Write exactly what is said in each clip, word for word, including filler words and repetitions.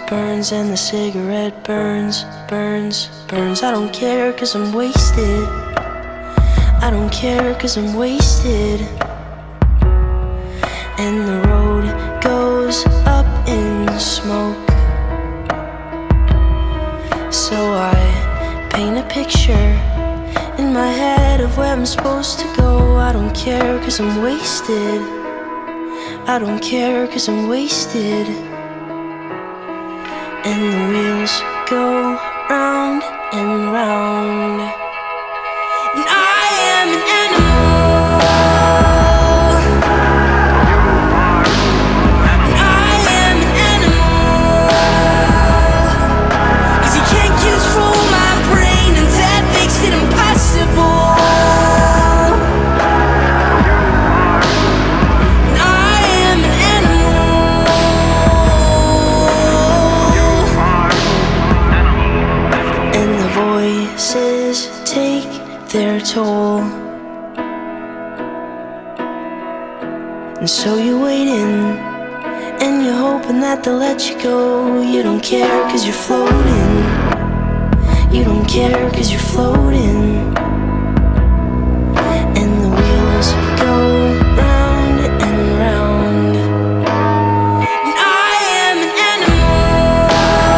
burns and the cigarette burns, burns, burns. I don't care cause I'm wasted. I don't care cause I'm wasted. And the road goes up in smoke. So I paint a picture in my head of where I'm supposed to go. I don't care cause I'm wasted. I don't care cause I'm wasted. And the wheels go round and round. And I am an animal. And I am an animal. Cause you can't control my brain, and that makes it impossible. And I am an animal. And the voices take their toll. And so you're waiting, and you're hoping that they'll let you go. You don't care cause you're floating. You don't care cause you're floating. And the wheels go round and round. And I am an animal.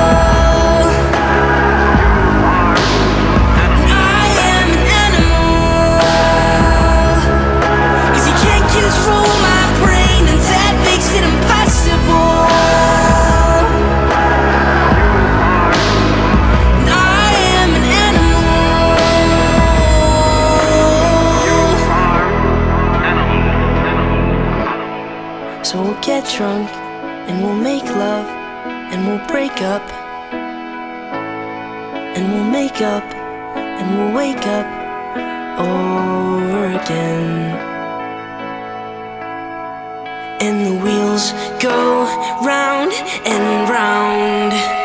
And I am an animal. Cause you can't control my brain, and that makes it impossible. And I am an animal. So we'll get drunk and we'll make love and we'll break up and we'll make up and we'll wake up over again. And the wheels go round and round.